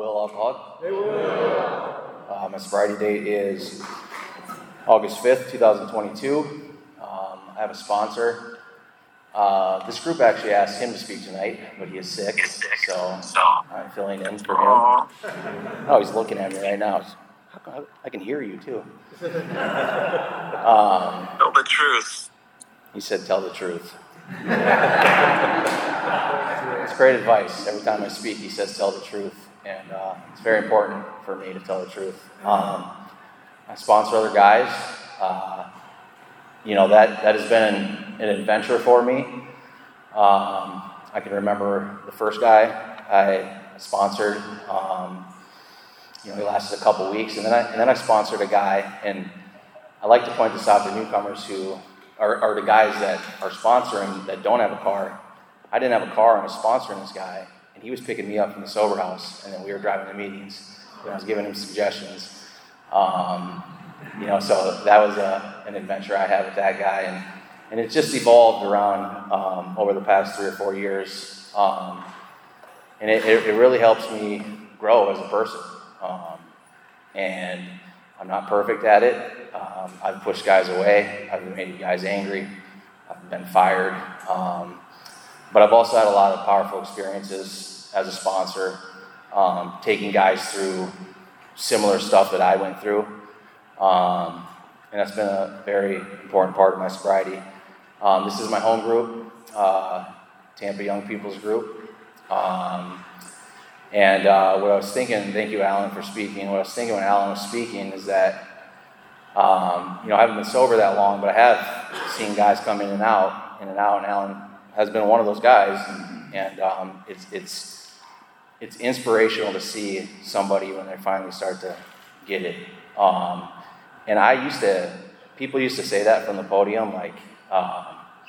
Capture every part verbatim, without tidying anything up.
Will Alcoholic. Hey, Will. Uh, my sobriety date is August fifth, twenty twenty-two. Um, I have a sponsor. Uh, this group actually asked him to speak tonight, but he is sick, so I'm filling in for him. Oh, he's looking at me right now. I can hear you too. Um, tell the truth. He said, "Tell the truth." It's great advice. Every time I speak, he says, "Tell the truth," and uh, it's very important for me to tell the truth. Um, I sponsor other guys. Uh, you know that that has been an, an adventure for me. Um, I can remember the first guy I sponsored. Um, you know, he lasted a couple weeks, and then I and then I sponsored a guy, and I like to point this out to newcomers who are, are the guys that are sponsoring that don't have a car. I didn't have a car, and I was sponsoring this guy, and he was picking me up from the sober house, and then we were driving to meetings, and I was giving him suggestions. Um, you know, so that was a, an adventure I had with that guy, and, and it just evolved around um, over the past three or four years, um, and it, it, it really helps me grow as a person. Um, and I'm not perfect at it. Um, I've pushed guys away. I've made guys angry. I've been fired. Um, but I've also had a lot of powerful experiences as a sponsor, um, taking guys through similar stuff that I went through. Um, and that's been a very important part of my sobriety. Um, this is my home group, uh, Tampa Young People's Group. Um, and uh, what I was thinking, thank you, Alan, for speaking. What I was thinking when Alan was speaking is that Um, you know, I haven't been sober that long, but I have seen guys come in and out, in and out, and Alan has been one of those guys, and um, it's it's it's inspirational to see somebody when they finally start to get it. Um, and I used to, people used to say that from the podium, like um,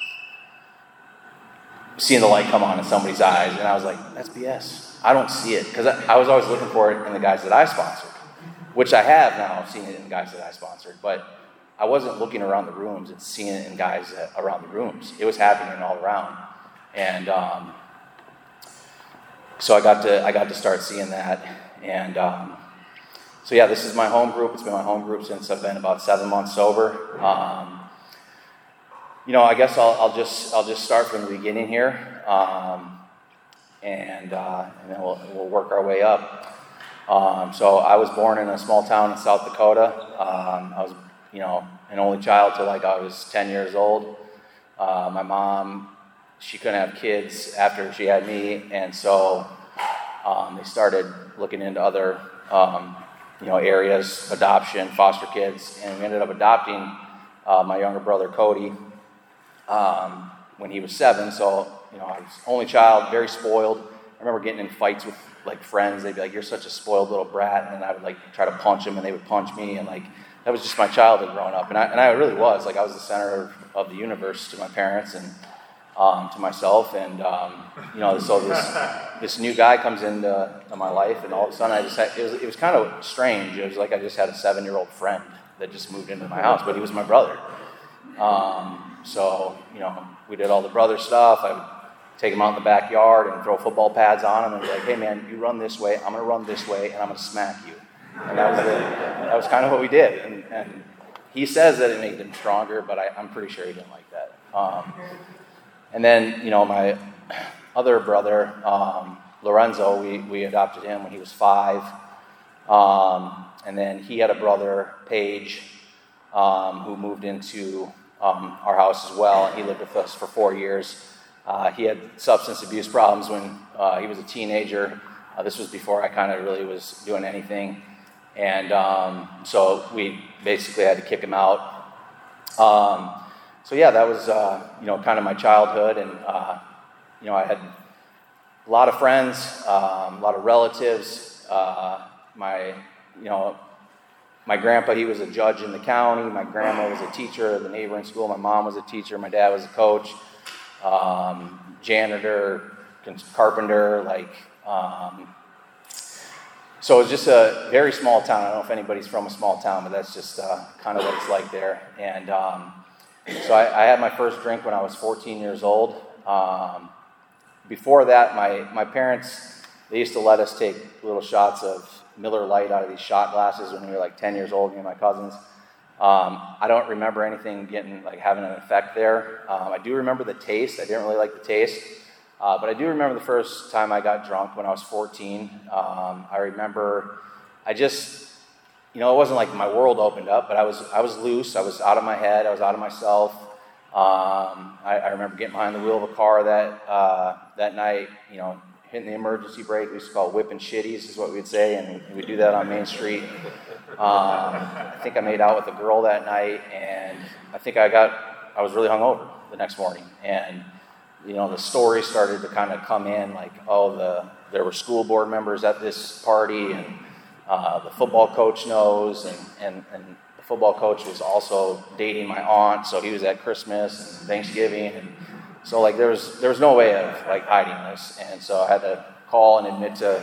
seeing the light come on in somebody's eyes, and I was like, that's B S. I don't see it, because I, I was always looking for it in the guys that I sponsored. Which I have now, I've seen it in guys that I sponsored, but I wasn't looking around the rooms and seeing it in guys that, around the rooms. It was happening all around, and um, so I got to I got to start seeing that, and um, so yeah, this is my home group. It's been my home group since I've been about seven months sober. Um, you know, I guess I'll, I'll just I'll just start from the beginning here, um, and uh, and then we'll we'll work our way up. Um, so I was born in a small town in South Dakota. Um, I was, you know, an only child till like I was ten years old. Uh, my mom, she couldn't have kids after she had me, and so um, they started looking into other, um, you know, areas, adoption, foster kids, and we ended up adopting uh, my younger brother Cody um, when he was seven. So, you know, I was only child, very spoiled. I remember getting in fights with like friends. They'd be like, "You're such a spoiled little brat," and then I would like try to punch them, and they would punch me, and like that was just my childhood growing up, and I and I really was like I was the center of, of the universe to my parents and um, to myself, and um, you know, so this this new guy comes into to my life, and all of a sudden I just had, it was it was kind of strange. It was like I just had a seven year old friend that just moved into my house, but he was my brother. Um, so you know, we did all the brother stuff. I would take him out in the backyard and throw football pads on him and be like, "Hey man, you run this way, I'm gonna run this way, and I'm gonna smack you." And that was the, that was kind of what we did. And, and he says that it made him stronger, but I, I'm pretty sure he didn't like that. Um, and then, you know, my other brother, um, Lorenzo, we, we adopted him when he was five. Um, and then he had a brother, Paige, um, who moved into um, our house as well. He lived with us for four years. Uh, he had substance abuse problems when uh, he was a teenager. Uh, this was before I kind of really was doing anything. And um, so we basically had to kick him out. Um, so yeah, that was, uh, you know, kind of my childhood. And, uh, you know, I had a lot of friends, um, a lot of relatives. Uh, my, you know, my grandpa, he was a judge in the county. My grandma was a teacher at the neighboring school. My mom was a teacher. My dad was a coach. Um, janitor, carpenter, like, um, so it's just a very small town. I don't know if anybody's from a small town, but that's just uh, kind of what it's like there. And um, so I, I had my first drink when I was fourteen years old. Um, before that, my, my parents, they used to let us take little shots of Miller Lite out of these shot glasses when we were like ten years old, me and my cousins. Um, I don't remember anything getting, like, having an effect there. Um, I do remember the taste. I didn't really like the taste. Uh, but I do remember the first time I got drunk when I was fourteen. Um, I remember, I just, you know, it wasn't like my world opened up, but I was I was loose. I was out of my head. I was out of myself. Um, I, I remember getting behind the wheel of a car that uh, that night, you know, hitting the emergency brake. We used to call it whipping shitties, is what we'd say, and we'd do that on Main Street. Um, I think I made out with a girl that night, and I think I got, I was really hungover the next morning, and you know, the stories started to kind of come in, like, oh, the there were school board members at this party, and uh, the football coach knows, and, and, and the football coach was also dating my aunt, so he was at Christmas and Thanksgiving, and so, like, there was there was no way of, like, hiding this, and so I had to call and admit to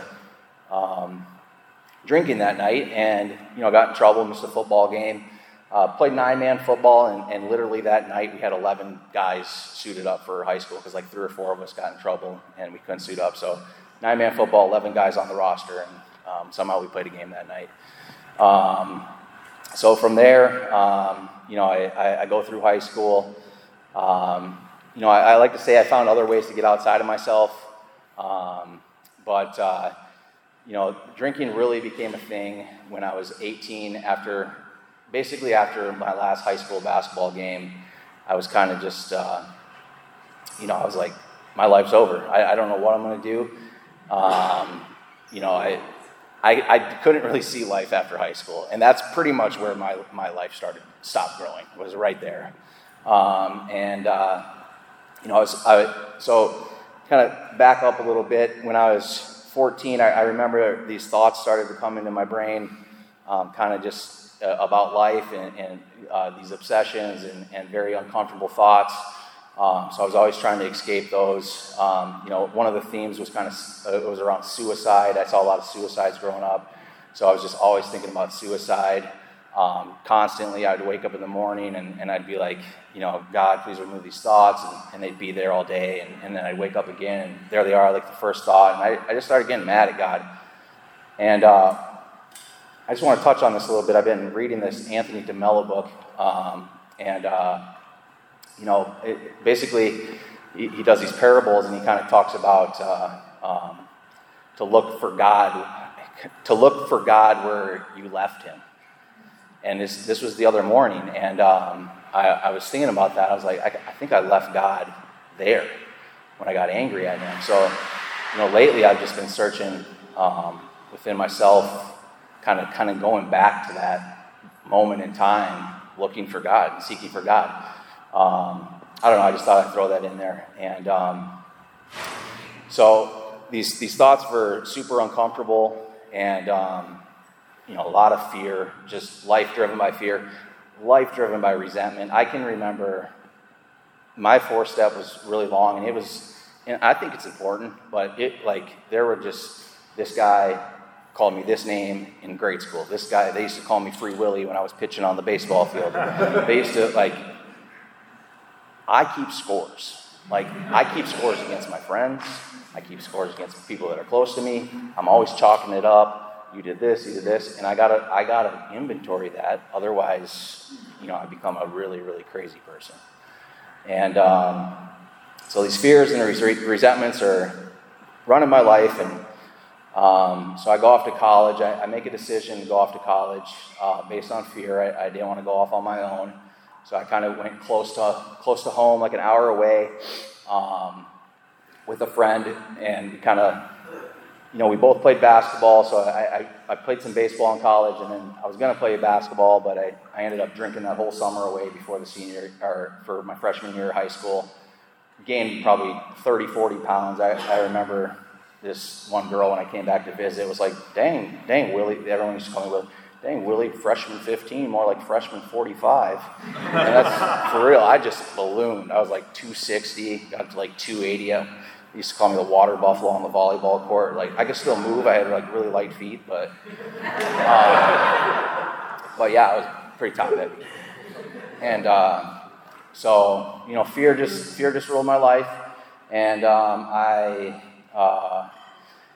um, drinking that night, and, you know, got in trouble, missed a football game. Uh, played nine-man football, and, and literally that night we had eleven guys suited up for high school because like three or four of us got in trouble and we couldn't suit up. So nine-man football, eleven guys on the roster, and um, somehow we played a game that night. Um, so from there, um, you know, I, I, I go through high school. Um, you know, I, I like to say I found other ways to get outside of myself, um, but uh, you know, drinking really became a thing when I was eighteen after. Basically, after my last high school basketball game, I was kind of just, uh, you know, I was like, my life's over. I, I don't know what I'm going to do. Um, you know, I, I I couldn't really see life after high school, and that's pretty much where my my life started, stopped growing. Was right there, um, and uh, you know, I was I so kind of back up a little bit. When I was fourteen, I, I remember these thoughts started to come into my brain, um, kind of just. Uh, about life and, and uh, these obsessions and, and very uncomfortable thoughts. Um, so I was always trying to escape those. Um, you know, one of the themes was kind of, uh, it was around suicide. I saw a lot of suicides growing up. So I was just always thinking about suicide. Um, constantly, I'd wake up in the morning and, and I'd be like, you know, God, please remove these thoughts. And, and they'd be there all day. And, and then I'd wake up again and there they are, like the first thought. And I, I just started getting mad at God. And, uh, I just want to touch on this a little bit. I've been reading this Anthony DeMello book, um, and, uh, you know, it, basically he, he does these parables, and he kind of talks about uh, um, to look for God, to look for God where you left him. And this this was the other morning, and um, I, I was thinking about that. I was like, I, I think I left God there when I got angry at him. So, you know, lately I've just been searching um, within myself, kind of kind of going back to that moment in time, looking for God and seeking for God. Um, I don't know, I just thought I'd throw that in there. And um, so these these thoughts were super uncomfortable and, um, you know, a lot of fear, just life driven by fear, life driven by resentment. I can remember my four step was really long, and it was, and I think it's important, but it, like, there were just, this guy called me this name in grade school. This guy, they used to call me Free Willy when I was pitching on the baseball field. They used to, like, I keep scores. Like, I keep scores against my friends. I keep scores against people that are close to me. I'm always chalking it up. You did this, you did this, and I gotta, I gotta inventory that. Otherwise, you know, I become a really, really crazy person. And um, so these fears and res- resentments are running my life, and Um, so I go off to college. I, I make a decision to go off to college uh, based on fear. I, I didn't want to go off on my own, so I kind of went close to close to home, like an hour away, um, with a friend, and kind of, you know, we both played basketball. So I, I, I played some baseball in college, and then I was going to play basketball, but I, I ended up drinking that whole summer away before the senior or for my freshman year of high school. Gained probably thirty, forty pounds. I, I remember. This one girl, when I came back to visit, was like, dang, dang, Willie. Everyone used to call me Willie. Dang, Willie, freshman fifteen, more like freshman forty-five. And that's, for real, I just ballooned. I was like two sixty, got to like two eighty. I used to call me the water buffalo on the volleyball court. Like, I could still move. I had like really light feet, but, uh, but yeah, I was pretty top heavy. And uh, so, you know, fear just, fear just ruled my life. And um, I... Uh,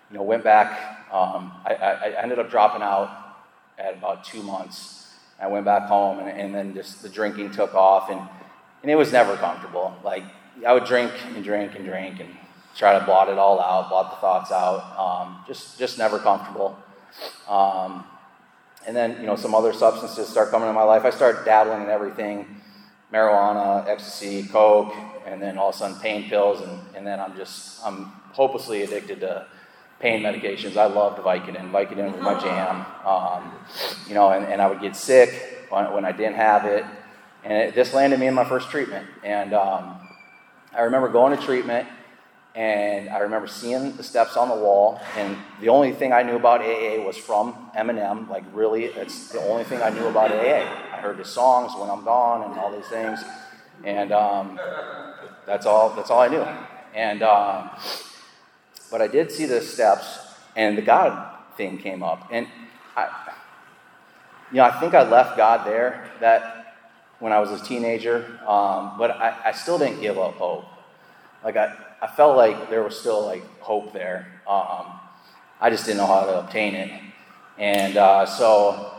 you know, went back. Um, I, I, I ended up dropping out at about two months. I went back home, and, and then just the drinking took off, and, and it was never comfortable. Like, I would drink and drink and drink and try to blot it all out, blot the thoughts out. Um, just, just never comfortable. Um, and then, you know, some other substances start coming in my life. I start dabbling in everything: marijuana, ecstasy, coke, and then all of a sudden pain pills, and, and then I'm just, I'm hopelessly addicted to pain medications. I loved Vicodin. Vicodin was my jam. Um, you know, and, and I would get sick when, when I didn't have it. And it, this landed me in my first treatment. And um, I remember going to treatment, and I remember seeing the steps on the wall, and the only thing I knew about A A was from Eminem. Like, really, it's the only thing I knew about A A. I heard his songs, When I'm Gone, and all these things, and um, that's all. That's all I knew. And um, but I did see the steps, and the God thing came up, and I, you know, I think I left God there that when I was a teenager, um, but I, I still didn't give up hope. Like I. I felt like there was still like hope there. Um, I just didn't know how to obtain it. And uh, so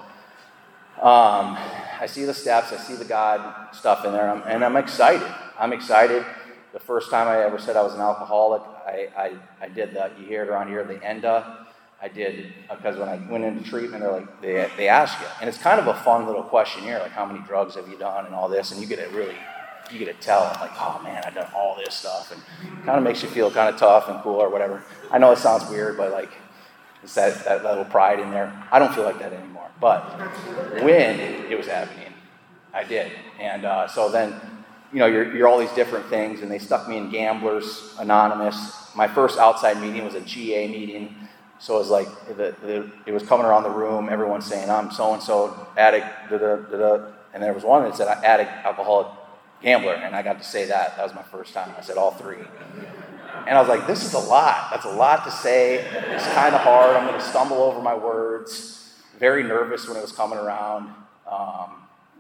um, I see the steps, I see the God stuff in there, and I'm, and I'm excited. I'm excited. The first time I ever said I was an alcoholic, I, I, I did that. You hear it around here, the ENDA. I did, because when I went into treatment, they're like, they, they ask you. And it's kind of a fun little questionnaire, like how many drugs have you done and all this, and you get it really you get to tell, like, oh man, I've done all this stuff, and it kind of makes you feel kind of tough and cool or whatever. I know it sounds weird, but like, it's that, that little pride in there. I don't feel like that anymore, but when it was happening, I did. And uh, so then, you know, you're, you're all these different things, and they stuck me in Gamblers Anonymous. My first outside meeting was a G A meeting, so it was like, the, the, it was coming around the room, everyone saying, I'm so-and-so, addict, da-da, da-da, and there was one that said, addict, alcoholic, gambler, and I got to say that. That was my first time. I said all three. And I was like, this is a lot. That's a lot to say. It's kind of hard. I'm going to stumble over my words. Very nervous when it was coming around. Um,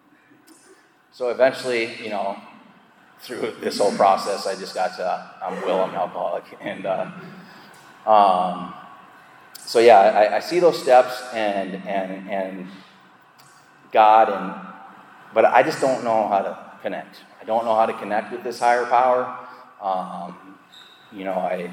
so eventually, you know, through this whole process, I just got to, I'm Will, I'm an alcoholic. And uh, um, so yeah, I, I see those steps and, and, and God, and but I just don't know how to connect. I don't know how to connect with this higher power. Um, you know, I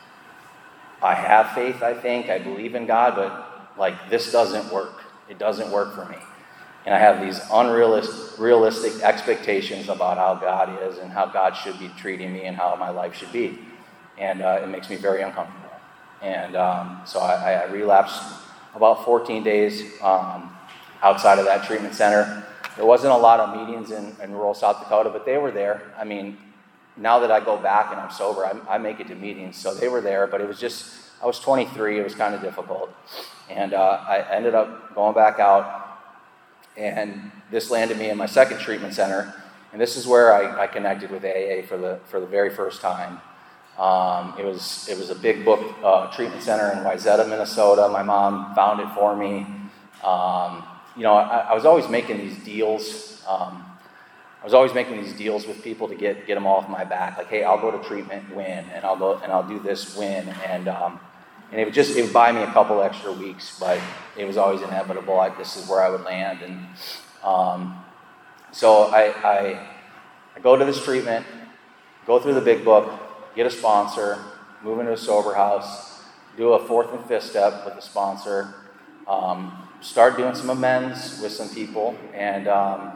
I have faith, I think. I believe in God, but like this doesn't work. It doesn't work for me. And I have these unrealistic realistic expectations about how God is and how God should be treating me and how my life should be. And uh, it makes me very uncomfortable. And um, so I, I relapsed about fourteen days um, outside of that treatment center. There wasn't a lot of meetings in, in rural South Dakota, but they were there. I mean, now that I go back and I'm sober, I, I make it to meetings. So they were there, but it was just, I was twenty-three. It was kind of difficult. And uh, I ended up going back out, and this landed me in my second treatment center. And this is where I, I connected with A A for the for the very first time. Um, it was it was a big book uh, treatment center in Wayzata, Minnesota. My mom found it for me. Um, You know, I, I was always making these deals. Um, I was always making these deals with people to get get them off my back. Like, hey, I'll go to treatment, win, and I'll go and I'll do this, win, and um, and it would just it would buy me a couple extra weeks, but it was always inevitable. Like, this is where I would land, and um, so I, I I go to this treatment, go through the big book, get a sponsor, move into a sober house, do a fourth and fifth step with a sponsor. Um, start doing some amends with some people, and um,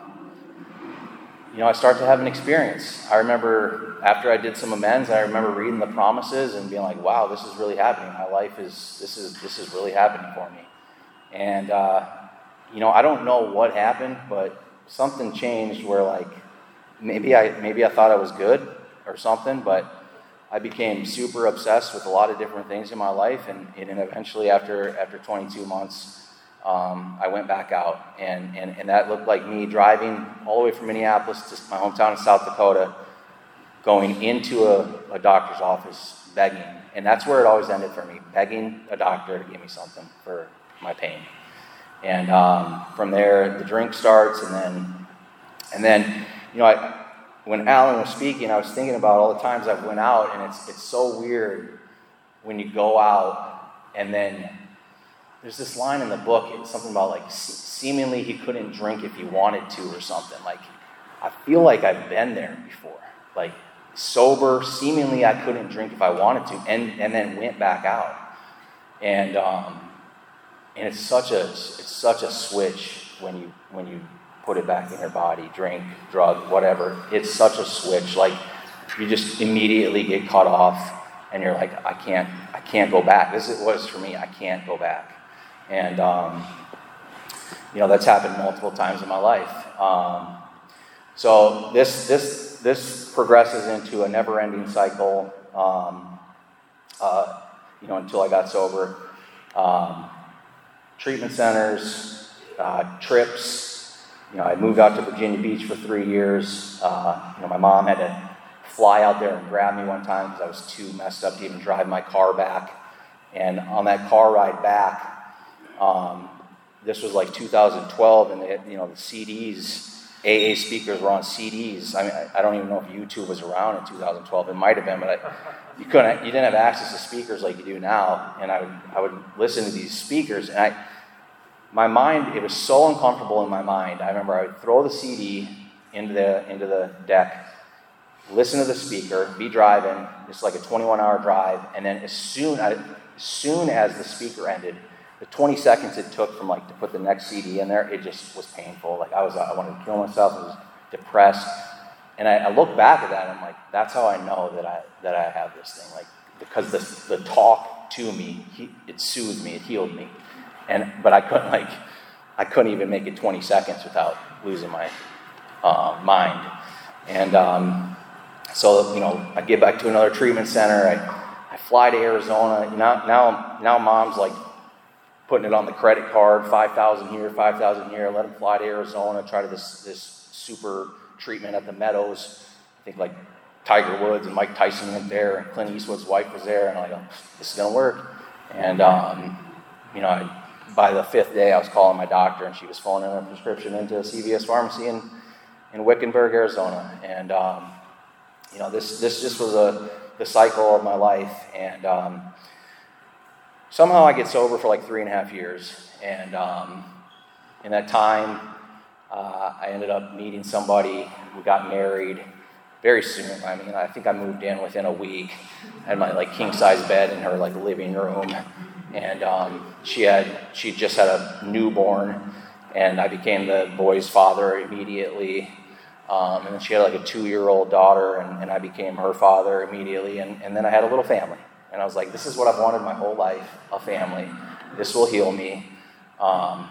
you know, I start to have an experience. I remember after I did some amends, I remember reading the promises and being like, wow, this is really happening. My life is, this is this is really happening for me. And, uh, you know, I don't know what happened, but something changed where, like, maybe I maybe I thought I was good or something, but I became super obsessed with a lot of different things in my life, and, and eventually after after twenty-two months, Um, I went back out, and, and, and that looked like me driving all the way from Minneapolis to my hometown in South Dakota, going into a, a doctor's office, begging. And that's where it always ended for me, begging a doctor to give me something for my pain. And um, from there, the drink starts, and then, and then, you know, I, when Alan was speaking, I was thinking about all the times I've went out, and it's it's so weird when you go out and then there's this line in the book, it's something about like seemingly he couldn't drink if he wanted to or something. Like, I feel like I've been there before. Like, sober, seemingly I couldn't drink if I wanted to, and, and then went back out. And um, and it's such a it's such a switch when you when you put it back in your body, drink, drug, whatever. It's such a switch. Like, you just immediately get cut off, and you're like, I can't I can't go back. This is what it's for me. I can't go back. And um, you know, that's happened multiple times in my life. Um, so this this this progresses into a never-ending cycle. Um, uh, you know, until I got sober. Um, treatment centers, uh, trips. You know, I moved out to Virginia Beach for three years. Uh, you know, my mom had to fly out there and grab me one time because I was too messed up to even drive my car back. And on that car ride back, um, this was like two thousand twelve, and they, you know, the C Ds, A A speakers were on C Ds. I mean, I, I don't even know if YouTube was around in two thousand twelve. It might have been, but I, you couldn't. You didn't have access to speakers like you do now. And I would, I would listen to these speakers, and I, my mind, it was so uncomfortable in my mind. I remember I would throw the C D into the into the deck, listen to the speaker, be driving. It's like a twenty-one hour drive, and then as soon as, as soon as the speaker ended, the twenty seconds it took from like to put the next C D in there, it just was painful. Like I was, I wanted to kill myself. I was depressed, and I, I look back at that, and I'm like, that's how I know that I that I have this thing. Like, because the the talk to me, he, it soothed me, it healed me, and but I couldn't like, I couldn't even make it twenty seconds without losing my uh, mind, and um, so you know, I get back to another treatment center. I I fly to Arizona. Now now now mom's like putting it on the credit card, five thousand here, five thousand here, let him fly to Arizona, try to this this super treatment at the Meadows. I think like Tiger Woods and Mike Tyson went there, and Clint Eastwood's wife was there, and I'm like, oh, this is gonna work. And um, you know, I, by the fifth day, I was calling my doctor, and she was phoning a prescription into a C V S pharmacy in in Wickenburg, Arizona. And um, you know, this this just was a the cycle of my life, and um, somehow I get sober for like three and a half years, and um, in that time, uh, I ended up meeting somebody. We got married very soon. I mean, I think I moved in within a week. I had my like king size bed in her like living room, and um, she had she just had a newborn, and I became the boy's father immediately. Um, and then she had like a two-year-old daughter, and, and I became her father immediately, and, and then I had a little family. And I was like, this is what I've wanted my whole life, a family. This will heal me. Um,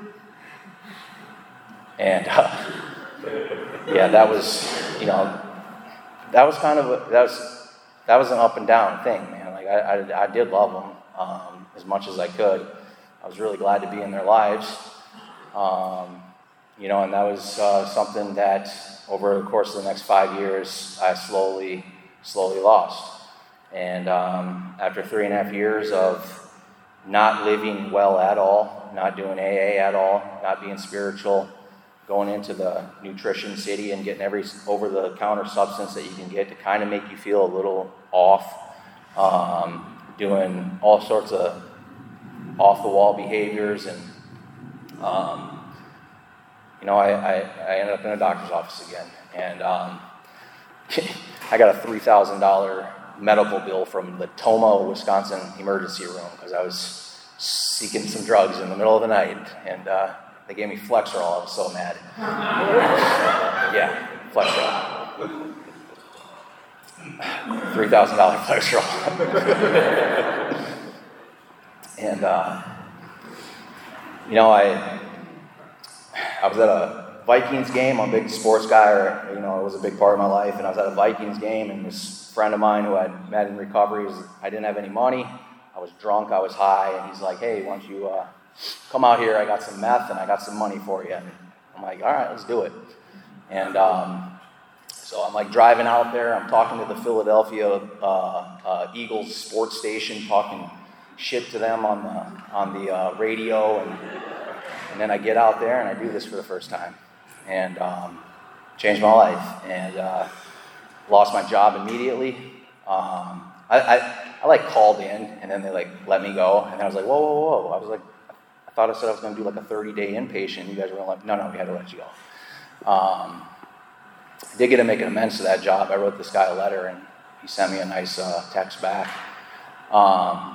and uh, yeah, that was, you know, that was kind of, a, that was that was an up and down thing, man. Like I, I, I did love them um, as much as I could. I was really glad to be in their lives. Um, You know, and that was uh, something that over the course of the next five years, I slowly, slowly lost. And um, after three and a half years of not living well at all, not doing A A at all, not being spiritual, going into the nutrition city and getting every over-the-counter substance that you can get to kind of make you feel a little off, um, doing all sorts of off-the-wall behaviors, and um, You know, I, I, I ended up in a doctor's office again, and um, I got a three thousand dollars medical bill from the Tomah, Wisconsin emergency room because I was seeking some drugs in the middle of the night, and uh, they gave me Flexerol. I was so mad. Yeah, Flexerol. three thousand dollars Flexerol. And, uh, you know, I... I was at a Vikings game. I'm a big sports guy, or, you know, it was a big part of my life. And I was at a Vikings game, and this friend of mine who I'd met in recovery, was, I didn't have any money. I was drunk. I was high. And he's like, hey, why don't you uh, come out here? I got some meth, and I got some money for you. And I'm like, all right, let's do it. And um, so I'm like driving out there. I'm talking to the Philadelphia uh, uh, Eagles sports station, talking shit to them on the, on the uh, radio, and And then I get out there and I do this for the first time, and um, changed my life, and uh, lost my job immediately. Um, I, I, I like called in, and then they like let me go, and then I was like, whoa, whoa, whoa. I was like, I thought I said I was going to do like a thirty-day inpatient. You guys were like, no, no, we had to let you go. Um, I did get to make an amends to that job. I wrote this guy a letter, and he sent me a nice uh, text back. Um,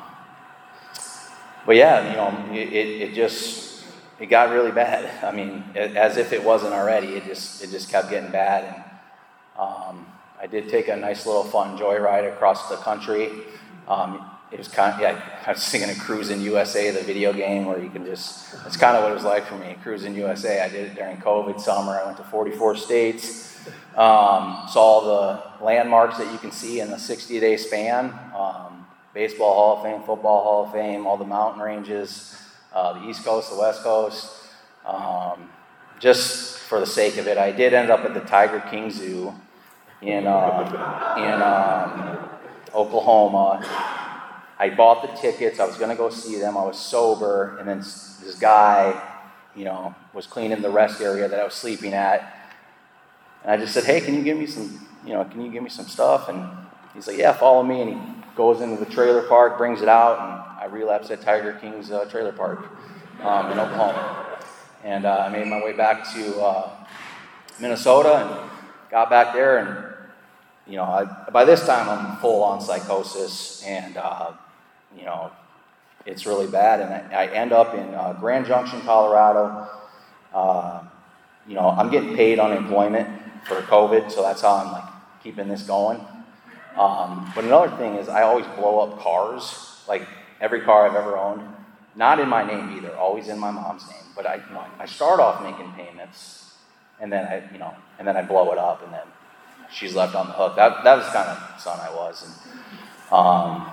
but yeah, you know, it, it, it just, it got really bad. I mean, it, as if it wasn't already, it just, it just kept getting bad. And um, I did take a nice little fun joyride across the country. Um, it was kind of, yeah, I was thinking of Cruising U S A, the video game where you can just, that's kind of what it was like for me, Cruising U S A. I did it during COVID summer. I went to forty-four states, um, saw all the landmarks that you can see in a sixty-day span. Um, Baseball Hall of Fame, Football Hall of Fame, all the mountain ranges, uh, the East Coast, the West Coast. Um, just for the sake of it, I did end up at the Tiger King Zoo in uh, in um, Oklahoma. I bought the tickets. I was going to go see them. I was sober, and then this guy, you know, was cleaning the rest area that I was sleeping at. And I just said, "Hey, can you give me some, you know, can you give me some stuff?" And he's like, "Yeah, follow me." And he goes into the trailer park, brings it out, and I relapsed at Tiger King's uh, trailer park um, in Oklahoma. And uh, I made my way back to uh, Minnesota and got back there. And, you know, I, by this time I'm full on psychosis, and, uh, you know, it's really bad. And I, I end up in uh, Grand Junction, Colorado. Uh, you know, I'm getting paid unemployment for COVID, so that's how I'm like keeping this going. Um, but another thing is I always blow up cars, like every car I've ever owned. Not in my name either, always in my mom's name. But I, you know, I start off making payments, and then I, you know, and then I blow it up, and then she's left on the hook. That that was the kind of son I was. And um,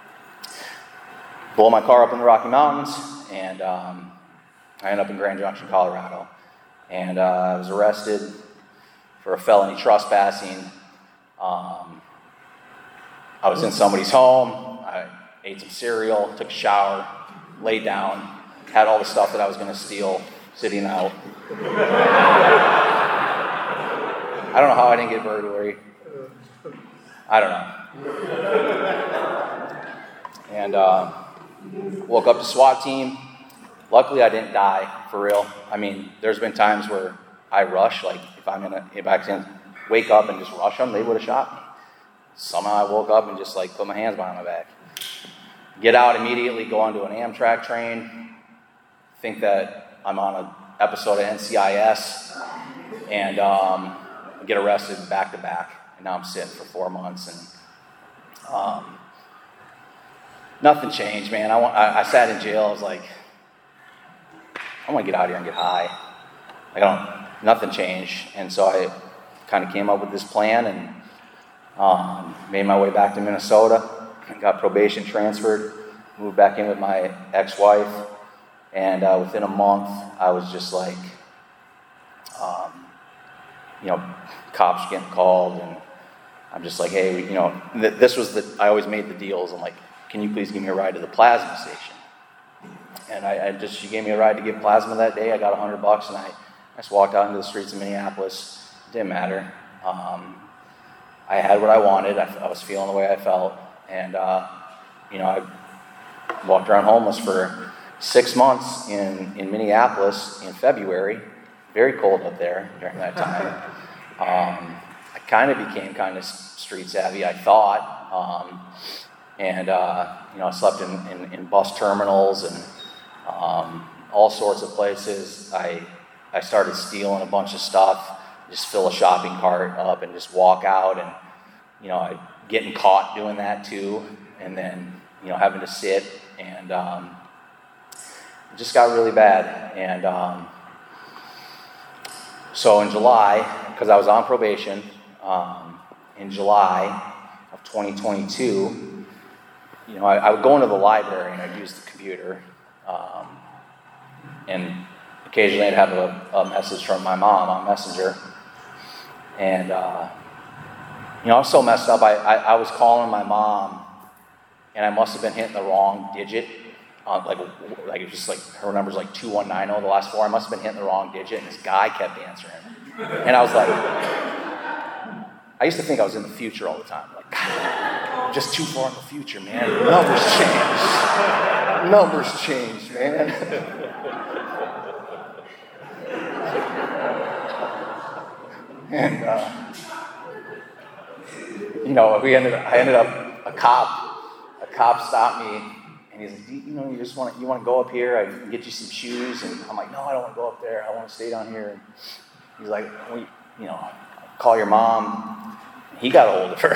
blow my car up in the Rocky Mountains, and um, I end up in Grand Junction, Colorado, and uh, I was arrested for a felony trespassing. Um, I was in somebody's home, I ate some cereal, took a shower, laid down, had all the stuff that I was going to steal sitting out. I don't know how I didn't get burglary. I don't know. And uh, woke up to SWAT team. Luckily, I didn't die, for real. I mean, there's been times where I rush, like if I'm gonna, if I can wake up and just rush them, they would have shot me. Somehow I woke up and just like put my hands behind my back. Get out immediately, go onto an Amtrak train, think that I'm on an episode of N C I S, and um, get arrested back to back. And now I'm sitting for four months, and um, nothing changed, man. I, want, I, I sat in jail. I was like, I want to get out of here and get high. I don't. Nothing changed, and so I kind of came up with this plan and um, made my way back to Minnesota. Got probation transferred, moved back in with my ex-wife, and uh, within a month, I was just like, um, you know, cops getting called, and I'm just like, hey, you know, th- this was the, I always made the deals. I'm like, can you please give me a ride to the plasma station? And I, I just, she gave me a ride to get plasma that day. I got a hundred bucks, and I, I just walked out into the streets of Minneapolis. It didn't matter. Um, I had what I wanted. I, I was feeling the way I felt. And, uh, you know, I walked around homeless for six months in, in Minneapolis in February. Very cold up there during that time. Um, I kind of became kind of street savvy, I thought. Um, and, uh, you know, I slept in, in, in bus terminals and um, all sorts of places. I, I started stealing a bunch of stuff, just fill a shopping cart up and just walk out. And, you know, I getting caught doing that too, and then, you know, having to sit, and um, it just got really bad. And um, so in July, because I was on probation, um, in July of twenty twenty-two, you know, I, I would go into the library and I'd use the computer, um, and occasionally I'd have a, a message from my mom on Messenger, and uh, you know, I was so messed up, I, I, I was calling my mom, and I must have been hitting the wrong digit. Uh, like, like it was just like, her number's like two one nine zero, the last four. I must have been hitting the wrong digit, and this guy kept answering. And I was like, I used to think I was in the future all the time. Like, just too far in the future, man. Numbers change. Numbers change, man. And, uh, you know, we ended up, I ended up, a cop, a cop stopped me, and he's like, you know, you just want to, you want to go up here? I can get you some shoes. And I'm like, no, I don't want to go up there. I want to stay down here. And he's like, well, you know, call your mom. He got a hold of her.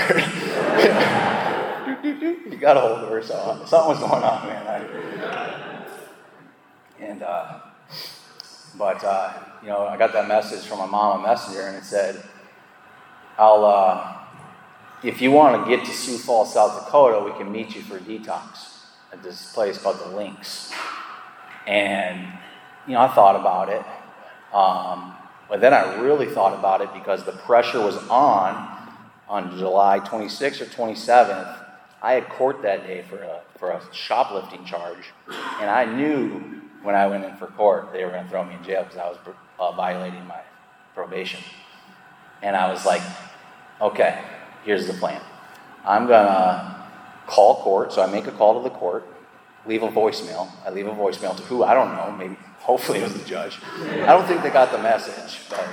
He got a hold of her, so something was going on, man. I, and, uh, but, uh, you know, I got that message from my mom on Messenger, and it said, I'll, uh, if you want to get to Sioux Falls, South Dakota, we can meet you for a detox at this place called the Links. And, you know, I thought about it. Um, but then I really thought about it because the pressure was on on July twenty-sixth or twenty-seventh. I had court that day for a, for a shoplifting charge. And I knew when I went in for court, they were going to throw me in jail because I was uh, violating my probation. And I was like, okay, here's the plan. I'm going to call court. So I make a call to the court, leave a voicemail. I leave a voicemail to who? I don't know. Maybe, hopefully it was the judge. I don't think they got the message. But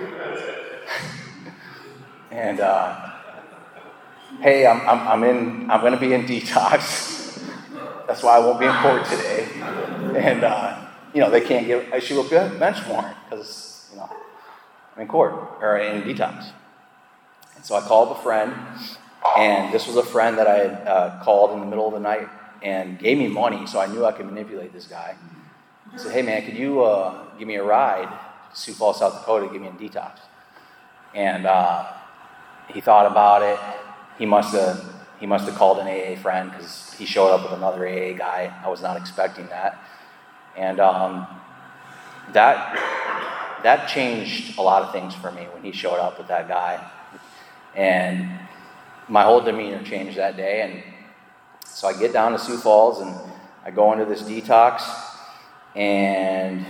and, uh, hey, I'm, I'm, I'm in, I'm going to be in detox. That's why I won't be in court today. And, uh, you know, they can't give, issue a bench warrant because, you know, I'm in court or in detox. And so I called a friend, and this was a friend that I had uh, called in the middle of the night and gave me money, so I knew I could manipulate this guy. I said, hey, man, could you uh, give me a ride to Sioux Falls, South Dakota, to give me a detox? And uh, he thought about it. He must have he must have called an A A friend because he showed up with another A A guy. I was not expecting that. And um, that that changed a lot of things for me when he showed up with that guy. And my whole demeanor changed that day. And so I get down to Sioux Falls and I go into this detox. And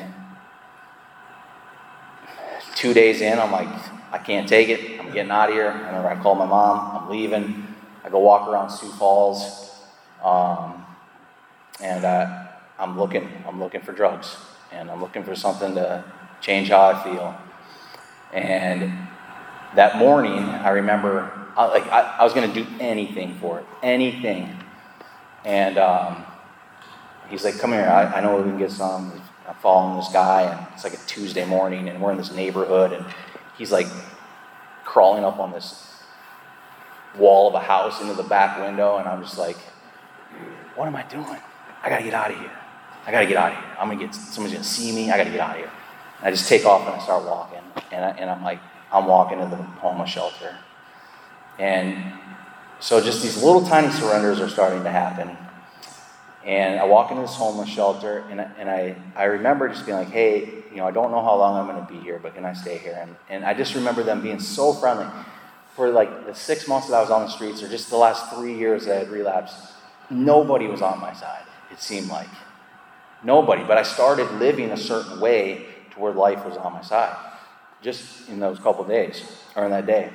two days in, I'm like, I can't take it. I'm getting out of here. I remember I called my mom. I'm leaving. I go walk around Sioux Falls. Um, and uh, I'm looking. I'm looking for drugs. And I'm looking for something to change how I feel. And that morning, I remember, I, like I, I was going to do anything for it, anything. And um, he's like, "Come here. I, I know we can get some." I'm following this guy, and it's like a Tuesday morning, and we're in this neighborhood, and he's like crawling up on this wall of a house into the back window, and I'm just like, "What am I doing? I gotta get out of here. I gotta get out of here. I'm gonna get someone's gonna see me. I gotta get out of here." And I just take off and I start walking, and I, and I'm like, I'm walking to the homeless shelter, and so just these little tiny surrenders are starting to happen. And I walk into this homeless shelter, and I, and I, I remember just being like, hey, you know, I don't know how long I'm going to be here, but can I stay here? And, and I just remember them being so friendly. For like the six months that I was on the streets, or just the last three years that I had relapsed, nobody was on my side, it seemed like. Nobody. But I started living a certain way to where life was on my side, just in those couple days, or in that day.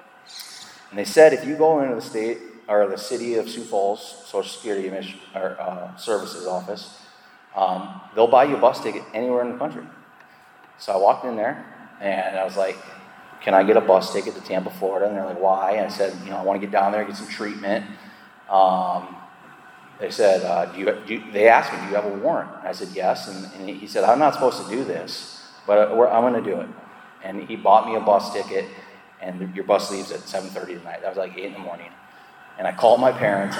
And they said, if you go into the state, or the city of Sioux Falls Social Security Admission, or, uh, Services office, um, they'll buy you a bus ticket anywhere in the country. So I walked in there, and I was like, can I get a bus ticket to Tampa, Florida? And they're like, why? And I said, you know, I want to get down there, get some treatment. Um, they said, uh, do, you, do you, they asked me, do you have a warrant? And I said, yes. And, and he said, I'm not supposed to do this, but we're, I'm going to do it. And he bought me a bus ticket, and your bus leaves at seven thirty tonight. That was like eight in the morning. And I called my parents,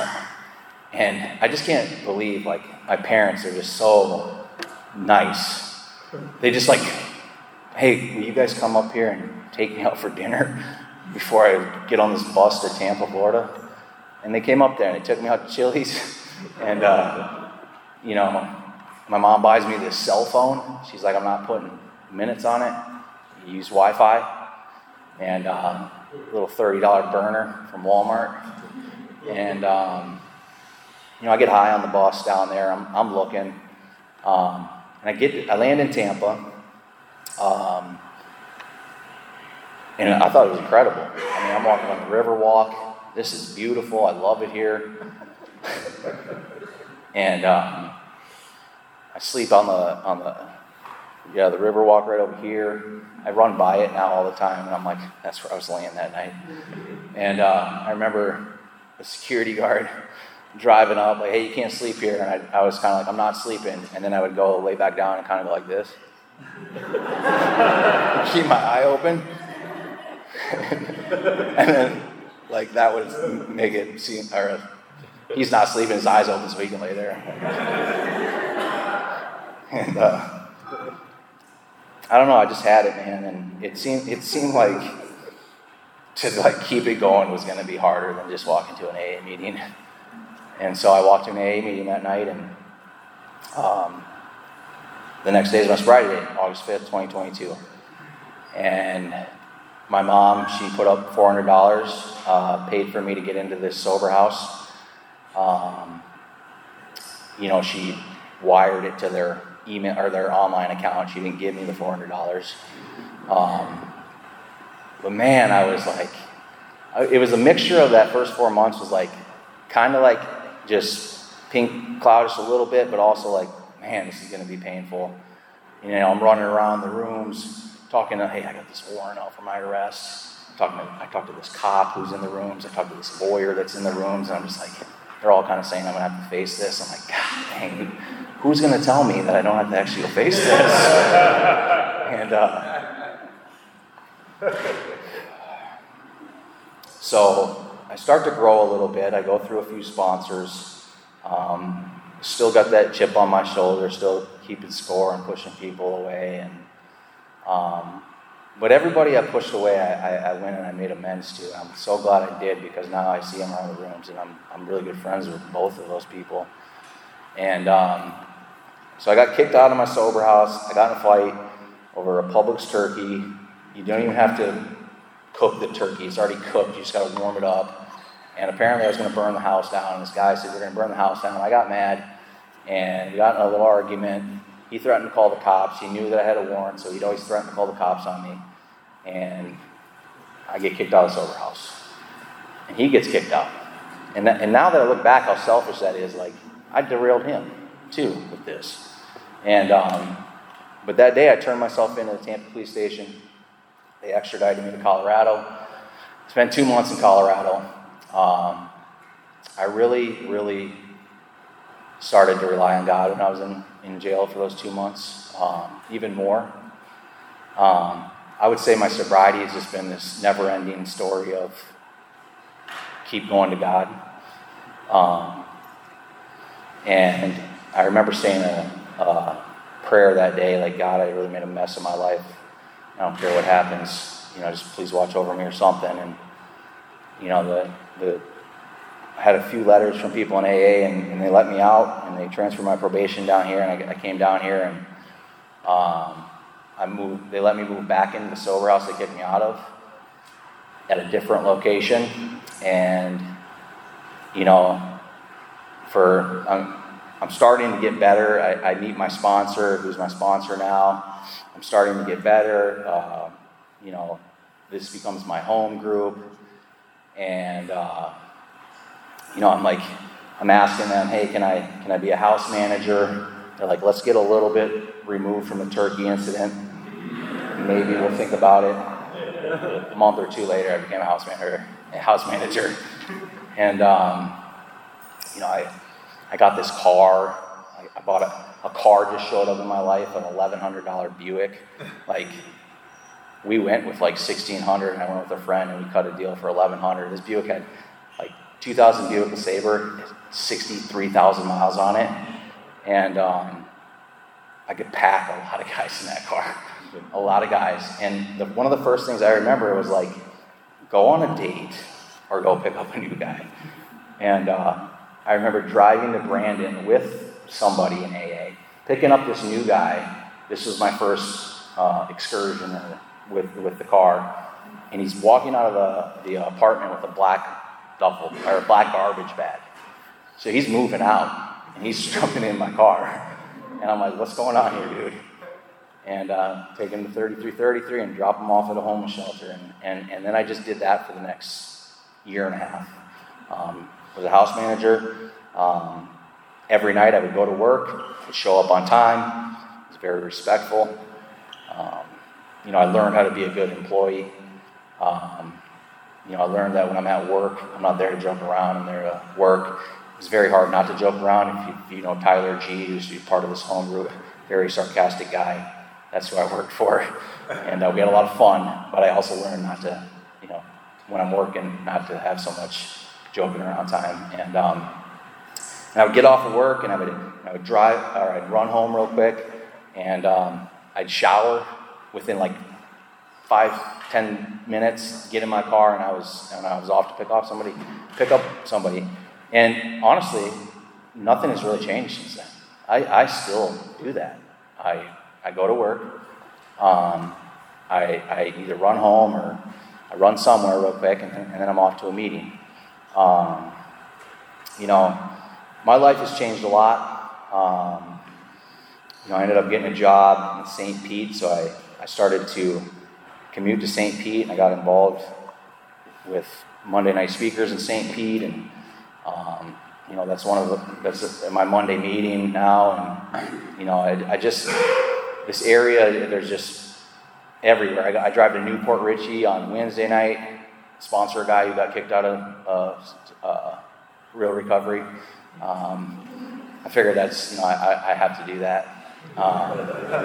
and I just can't believe, like, my parents are just so nice. They just like, hey, will you guys come up here and take me out for dinner before I get on this bus to Tampa, Florida? And they came up there, and they took me out to Chili's. And, uh, you know, my mom buys me this cell phone. She's like, I'm not putting minutes on it. You use Wi-Fi. And uh, a little thirty dollars burner from Walmart. And, um, you know, I get high on the bus down there. I'm, I'm looking. Um, and I get, I land in Tampa. Um, and I thought it was incredible. I mean, I'm walking on the Riverwalk. this is beautiful. I love it here. and um, I sleep on the on the yeah the river walk right over here. I run by it now all the time, and I'm like, that's where I was laying that night. And uh, I remember the security guard driving up, like, hey, you can't sleep here. And I, I was kind of like, I'm not sleeping. And then I would go lay back down and kind of go like this. Keep my eye open. And then, like, that would make it seem, or he's not sleeping, his eyes open so he can lay there. And uh, I don't know, I just had it, man. And it seemed, it seemed like to like keep it going was going to be harder than just walking to an A A meeting. And so I walked to an A A meeting that night, and um, the next day is my sobriety date, August fifth, twenty twenty-two. And my mom, she put up four hundred dollars, uh, paid for me to get into this sober house. Um, you know, she wired it to their email or their online account. She didn't give me the four hundred dollars. Um, but man, I was like, it was a mixture of that first four months was like, kind of like just pink cloudish a little bit, but also like, man, this is going to be painful. You know, I'm running around the rooms talking to, hey, I got this warrant out for my arrest. I'm talking to, I talked to this cop who's in the rooms. I talked to this lawyer that's in the rooms. And I'm just like, they're all kind of saying I'm going to have to face this. I'm like, God dang, who's going to tell me that I don't have to actually go face this? and uh, so I start to grow a little bit. I go through a few sponsors. Um, still got that chip on my shoulder, still keeping score and pushing people away. And um, but everybody I pushed away, I, I, I went and I made amends to. I'm so glad I did, because now I see them around the rooms, and I'm I'm really good friends with both of those people. And um, so I got kicked out of my sober house. I got in a fight over a Publix turkey. You don't even have to cook the turkey. It's already cooked. You just got to warm it up. And apparently I was going to burn the house down. And this guy said, we're going to burn the house down. I got mad, and we got in a little argument. He threatened to call the cops. He knew that I had a warrant, so he'd always threaten to call the cops on me. And I get kicked out of the sober house. And he gets kicked out. And that, and now that I look back how selfish that is, like, I derailed him, too, with this. And, um, but that day I turned myself into the Tampa police station. They extradited me to Colorado. Spent two months in Colorado. Um, I really, really started to rely on God when I was in, in jail for those two months, um, even more. Um, I would say my sobriety has just been this never-ending story of keep going to God. Um, and I remember saying a, a prayer that day, like, God, I really made a mess of my life. I don't care what happens, you know, just please watch over me or something. And, you know, the the I had a few letters from people in A A, and, and they let me out, and they transferred my probation down here, and I, I came down here, and um, I moved. They let me move back into the sober house they kicked me out of at a different location. And, you know, for I'm, I'm starting to get better. I, I meet my sponsor, who's my sponsor now. I'm starting to get better. Uh, you know, this becomes my home group. And, uh, you know, I'm like, I'm asking them, hey, can I can I be a house manager? They're like, let's get a little bit removed from the turkey incident. Maybe we'll think about it. A month or two later, I became a house manager. A house manager. And, um, you know, I I got this car. I, I bought a A car just showed up in my life, an eleven hundred dollars Buick. Like, we went with like sixteen hundred dollars, and I went with a friend, and we cut a deal for eleven hundred dollars. This Buick had like two thousand Buick LeSabre, sixty-three thousand miles on it. And um, I could pack a lot of guys in that car. A lot of guys. And the, one of the first things I remember was like, go on a date or go pick up a new guy. And uh, I remember driving to Brandon with somebody in A A, picking up this new guy. This was my first uh, excursion with with the car, and he's walking out of the, the apartment with a black duffel or a black garbage bag. So he's moving out, and he's jumping in my car, and I'm like, "What's going on here, dude?" And uh, take him to thirty-three thirty-three and drop him off at a homeless shelter, and and and then I just did that for the next year and a half. Um, was a house manager. Um, every night I would go to work, would show up on time, was very respectful. Um, you know, I learned how to be a good employee. Um, you know, I learned that when I'm at work, I'm not there to joke around, I'm there to work. It's very hard not to joke around. If you, if you know Tyler G, who's part of this home group, very sarcastic guy. That's who I worked for. And uh, we had a lot of fun, but I also learned not to, you know, when I'm working, not to have so much joking around time. And, um, and I would get off of work and I would, I would drive, or I'd run home real quick, and um, I'd shower within like five, ten minutes, get in my car, and I was and I was off to pick off somebody, pick up somebody. And honestly, nothing has really changed since then. I, I still do that. I I go to work. Um, I I either run home or I run somewhere real quick, and, and then I'm off to a meeting. Um, you know, my life has changed a lot. Um, you know, I ended up getting a job in Saint Pete, so I, I started to commute to Saint Pete, and I got involved with Monday night speakers in Saint Pete, and um, you know, that's one of the that's my Monday meeting now, and you know, I, I just this area, there's just everywhere. I, I drive to Newport Richie on Wednesday night, sponsor a guy who got kicked out of uh, uh, Real Recovery. Um, I figured that's, you know, I, I have to do that. Um,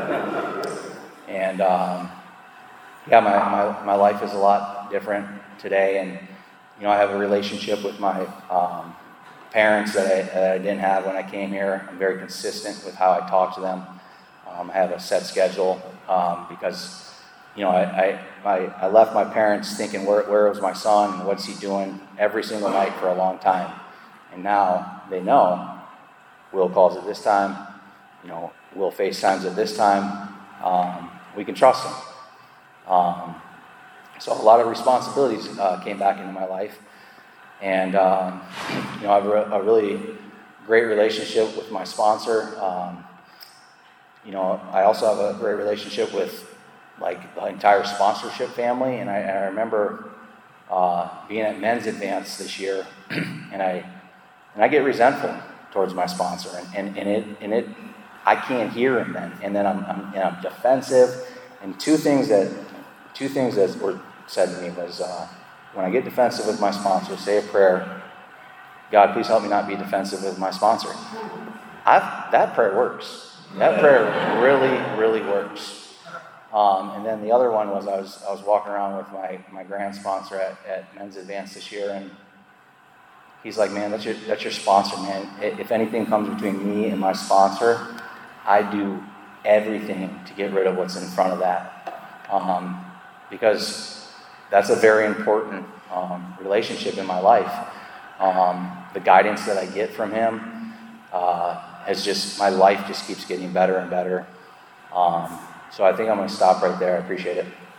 and um, yeah, my, my, my life is a lot different today. And, you know, I have a relationship with my um, parents that I, that I didn't have when I came here. I'm very consistent with how I talk to them. Um, I have a set schedule um, because, you know, I, I, I left my parents thinking, where, where was my son? What's he doing every single night for a long time? And now they know Will calls at this time, you know, Will FaceTimes at this time. Um, we can trust him. Um, so a lot of responsibilities uh, came back into my life. And, um, you know, I have a, a really great relationship with my sponsor. Um, you know, I also have a great relationship with like the entire sponsorship family. And I, and I remember uh, being at Men's Advance this year, and I and I get resentful towards my sponsor, and, and, and it and it I can't hear him then, and then I'm, I'm and I'm defensive. And two things that two things that were said to me was uh, when I get defensive with my sponsor, say a prayer, God, please help me not be defensive with my sponsor. I've, that prayer works. That prayer really, really works. Um, and then the other one was I was I was walking around with my, my grand sponsor at, at Men's Advance this year, and he's like, man, that's your that's your sponsor, man. If anything comes between me and my sponsor, I do everything to get rid of what's in front of that, um, because that's a very important um, relationship in my life. Um, the guidance that I get from him uh, has just my life just keeps getting better and better. Um, so I think I'm going to stop right there. I appreciate it.